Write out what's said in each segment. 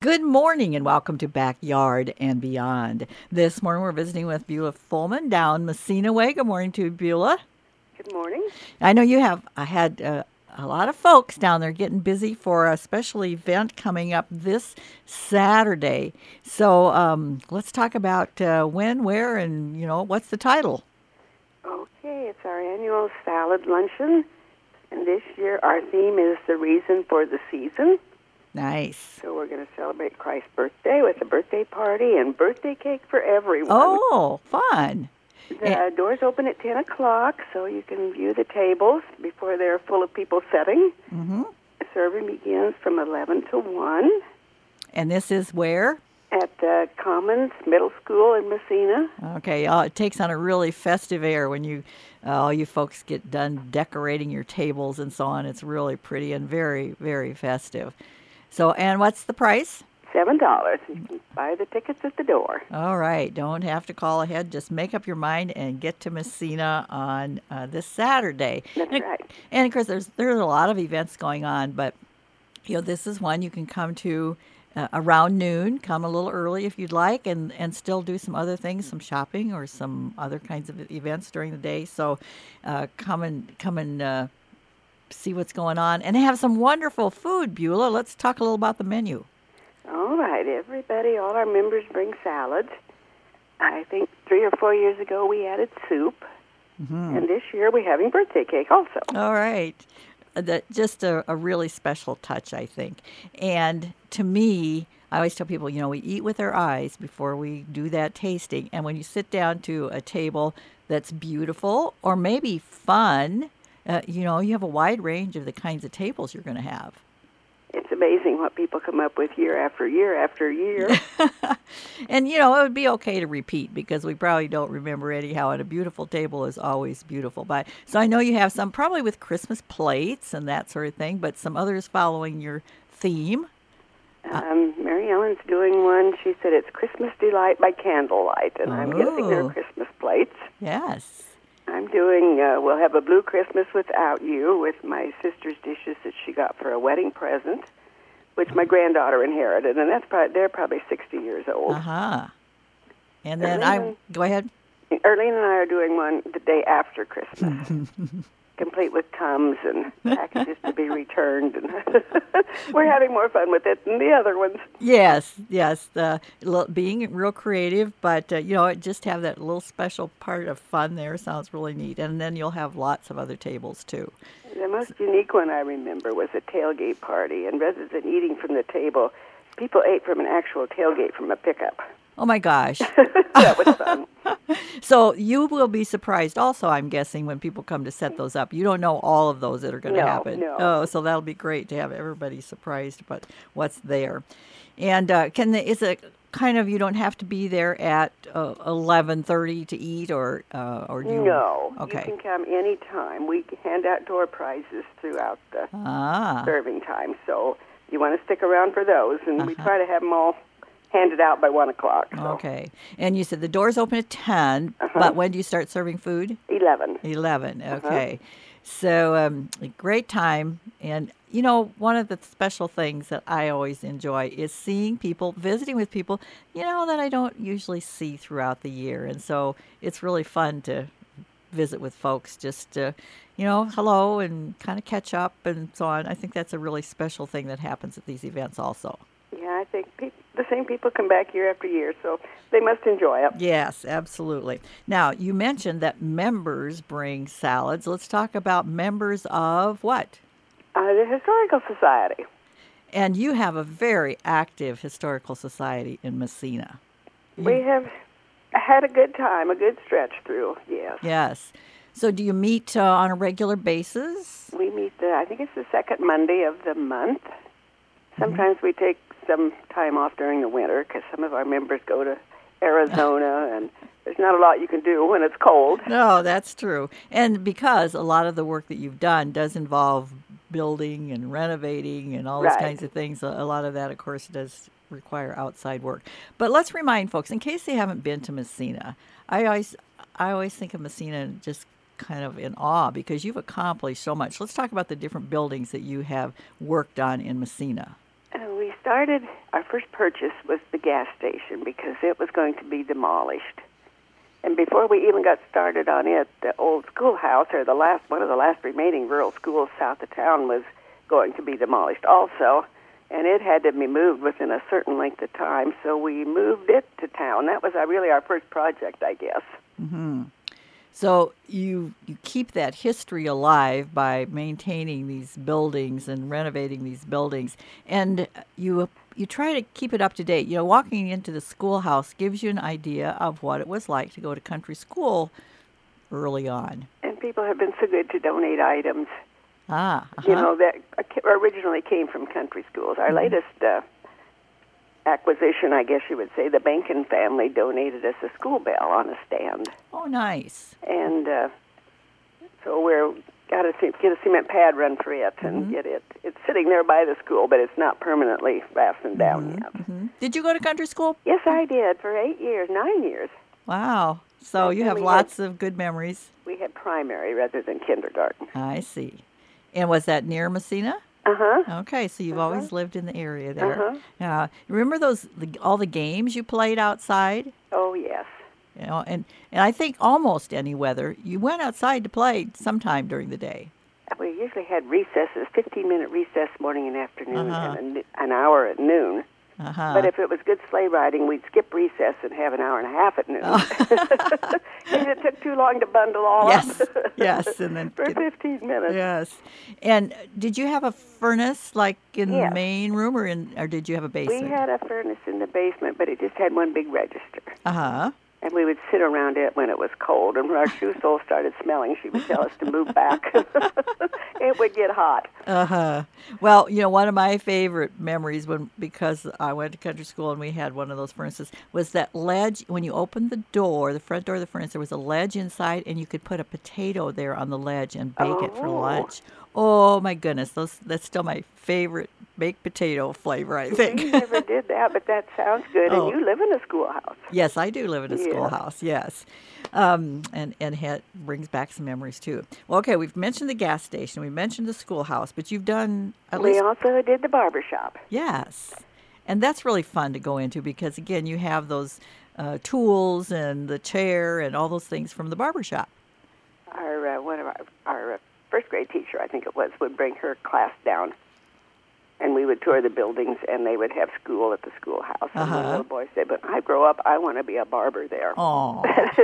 Good morning and welcome to Backyard and Beyond. This morning we're visiting with Beulah Fullman down Messina Way. Good morning to you, Beulah. Good morning. I know you have had a lot of folks down there getting busy for a special event coming up this Saturday. So let's talk about when, where, and what's the title? Okay, it's our annual salad luncheon, and this year our theme is the reason for the season. Nice. So we're going to celebrate Christ's birthday with a birthday party and birthday cake for everyone. Oh, fun. The doors open at 10 o'clock, so you can view the tables before they're full of people setting. Mm-hmm. Serving begins from 11 to 1. And this is where? At the Commons Middle School in Messina. Okay, it takes on a really festive air when all you folks get done decorating your tables and so on. It's really pretty and very, very festive. So, and what's the price? $7. You can buy the tickets at the door. All right. Don't have to call ahead. Just make up your mind and get to Messina on this Saturday. That's right. And, of course, there's a lot of events going on, but, this is one you can come to around noon. Come a little early if you'd like and still do some other things, some shopping or some other kinds of events during the day. So come and see what's going on and have some wonderful food, Beulah. Let's talk a little about the menu. All right, everybody, all our members bring salads. I think 3 or 4 years ago we added soup, and this year we're having birthday cake also. All right. Just a really special touch, I think. And to me, I always tell people, we eat with our eyes before we do that tasting. And when you sit down to a table that's beautiful or maybe fun, you have a wide range of the kinds of tables you're going to have. It's amazing what people come up with year after year after year. And, it would be okay to repeat because we probably don't remember anyhow, and a beautiful table is always beautiful. So I know you have some probably with Christmas plates and that sort of thing, but some others following your theme. Mary Ellen's doing one. She said it's Christmas Delight by Candlelight, and I'm guessing they're Christmas plates. Yes. I'm doing, we'll have a Blue Christmas Without You with my sister's dishes that she got for a wedding present, which my granddaughter inherited, and they're probably 60 years old. Uh-huh. And then go ahead. Erlene and I are doing one the day after Christmas, complete with Tums and packages to be returned, and we're having more fun with it than the other ones. Yes. Being real creative, but, just have that little special part of fun there sounds really neat. And then you'll have lots of other tables, too. The most unique one I remember was a tailgate party, and rather than eating from the table, people ate from an actual tailgate from a pickup. Oh, my gosh. That was fun. So you will be surprised also, I'm guessing, when people come to set those up. You don't know all of those that are going to happen. No. Oh, so that'll be great to have everybody surprised about what's there. And is it kind of you don't have to be there at 11:30 to eat, or do you? No. Okay. You can come any time. We hand out door prizes throughout the serving time, so you want to stick around for those, and we try to have them all handed out by 1 o'clock. So. Okay. And you said the doors open at 10, but when do you start serving food? 11. 11, okay. So a great time. And, one of the special things that I always enjoy is seeing people, visiting with people, that I don't usually see throughout the year. And so it's really fun to visit with folks, just to, hello and kind of catch up and so on. I think that's a really special thing that happens at these events also. Yeah, I think the same people come back year after year, so they must enjoy it. Yes, absolutely. Now, you mentioned that members bring salads. Let's talk about members of what? The Historical Society. And you have a very active Historical Society in Messina. We have had a good time, a good stretch through, yes. Yes. So do you meet on a regular basis? We meet, I think it's the second Monday of the month. Sometimes we take some time off during the winter because some of our members go to Arizona, and there's not a lot you can do when it's cold. No, that's true. And because a lot of the work that you've done does involve building and renovating and all those kinds of things, a lot of that, of course, does require outside work. But let's remind folks, in case they haven't been to Messina, I always think of Messina just kind of in awe because you've accomplished so much. Let's talk about the different buildings that you have worked on in Messina. We our first purchase was the gas station because it was going to be demolished. And before we even got started on it, the old schoolhouse, or one of the last remaining rural schools south of town, was going to be demolished also. And it had to be moved within a certain length of time, so we moved it to town. That was really our first project, I guess. Mm-hmm. So you keep that history alive by maintaining these buildings and renovating these buildings, and you try to keep it up to date. Walking into the schoolhouse gives you an idea of what it was like to go to country school early on. And people have been so good to donate items. Uh-huh. That originally came from country schools. Our latest acquisition, I guess you would say, the Bankin family donated us a school bell on a stand. Oh, nice. And so we're got to get a cement pad run for it and get it. It's sitting there by the school, but it's not permanently fastened down yet. Mm-hmm. Did you go to country school? Yes, I did for 9 years. Wow. So you have lots of good memories. We had primary rather than kindergarten. I see. And was that near Massena? Uh-huh. Okay, so you've always lived in the area there. Uh-huh. Remember all the games you played outside? Oh, yes. And I think almost any weather, you went outside to play sometime during the day. We usually had recesses, 15-minute recess morning and afternoon, and an hour at noon. But if it was good sleigh riding, we'd skip recess and have an hour and a half at noon. And it took too long to bundle all up. Yes, and then for 15 minutes. Yes. And did you have a furnace like in the main room, or did you have a basement? We had a furnace in the basement, but it just had one big register. Uh-huh. And we would sit around it when it was cold. And when our shoe soles started smelling, she would tell us to move back. It would get hot. Uh-huh. Well, one of my favorite memories because I went to country school and we had one of those furnaces, was that ledge. When you opened the front door of the furnace, there was a ledge inside, and you could put a potato there on the ledge and bake it for lunch. Oh, my goodness. That's still my favorite baked potato flavor, I think. We never did that, but that sounds good. And you live in a schoolhouse. Yes, I do live in a schoolhouse, yes. And brings back some memories, too. Well, okay, we've mentioned the gas station. We mentioned the schoolhouse, but you've done at least... We also did the barber shop. Yes. And that's really fun to go into because, again, you have those tools and the chair and all those things from the barber shop. One of our first grade teacher, I think it was, would bring her class down, and we would tour the buildings, and they would have school at the schoolhouse. And the little boy said, "But when I grow up, I want to be a barber there." Oh,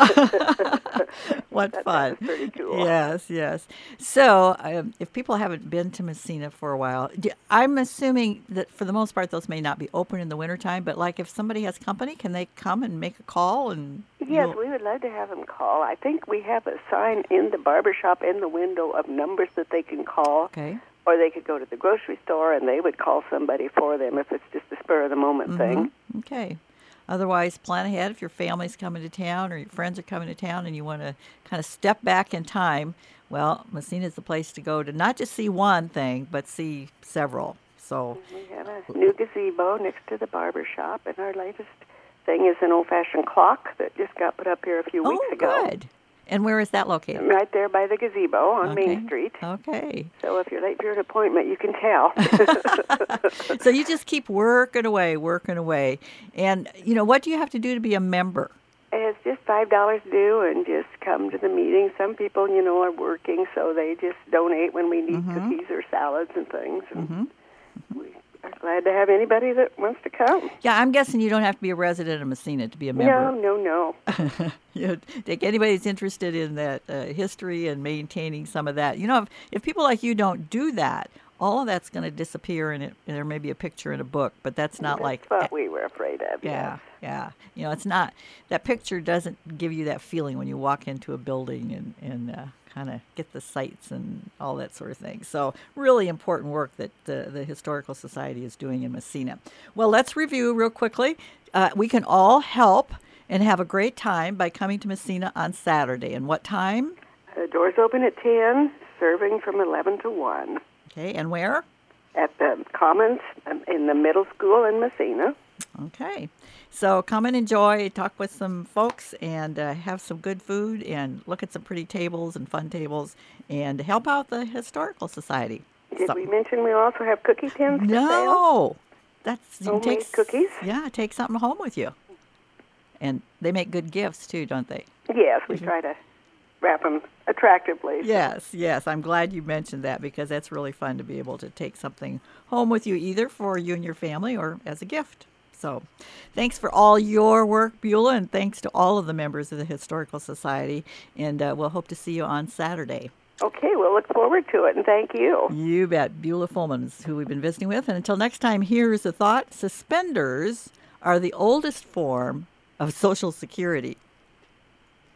what fun! That was pretty cool. Yes. So, if people haven't been to Massena for a while, I'm assuming that for the most part, those may not be open in the wintertime. But like, if somebody has company, can they come and make a call? And yes, we would love to have them call. I think we have a sign in the barber shop in the window of numbers that they can call. Okay. Or they could go to the grocery store and they would call somebody for them if it's just a spur-of-the-moment thing. Okay. Otherwise, plan ahead if your family's coming to town or your friends are coming to town and you want to kind of step back in time. Well, Massena is the place to go to not just see one thing, but see several. So we have a new gazebo next to the barber shop, and our latest thing is an old-fashioned clock that just got put up here a few weeks ago. Oh, good. And where is that located? Right there by the gazebo on Main Street. Okay. So if you're late for an appointment, you can tell. So you just keep working away. And, what do you have to do to be a member? It's just $5 due and just come to the meeting. Some people, are working, so they just donate when we need cookies or salads and things. And we are glad to have anybody that wants to come. Yeah, I'm guessing you don't have to be a resident of Massena to be a member. No. Take anybody that's interested in that history and maintaining some of that. If people like you don't do that, all of that's going to disappear, and there may be a picture in a book, but that's not that's what we were afraid of. Yeah. It's not, that picture doesn't give you that feeling when you walk into a building and kind of get the sights and all that sort of thing. So really important work that the Historical Society is doing in Massena. Well, let's review real quickly. We can all help and have a great time by coming to Massena on Saturday. And what time? The doors open at 10, serving from 11 to 1. Okay, and where? At the Commons in the middle school in Massena. Okay. So come and enjoy, talk with some folks, and have some good food, and look at some pretty tables and fun tables, and help out the Historical Society. Did we mention we also have cookie tins for sale? No. that's you can take Homemade cookies? take something home with you. And they make good gifts too, don't they? Yes, we try to wrap them attractively. Yes, yes. I'm glad you mentioned that because that's really fun to be able to take something home with you either for you and your family or as a gift. So thanks for all your work, Beulah, and thanks to all of the members of the Historical Society. And we'll hope to see you on Saturday. Okay, we'll look forward to it, and thank you. You bet. Beulah Fullman is who we've been visiting with. And until next time, here's a thought. Suspenders are the oldest form of Social Security.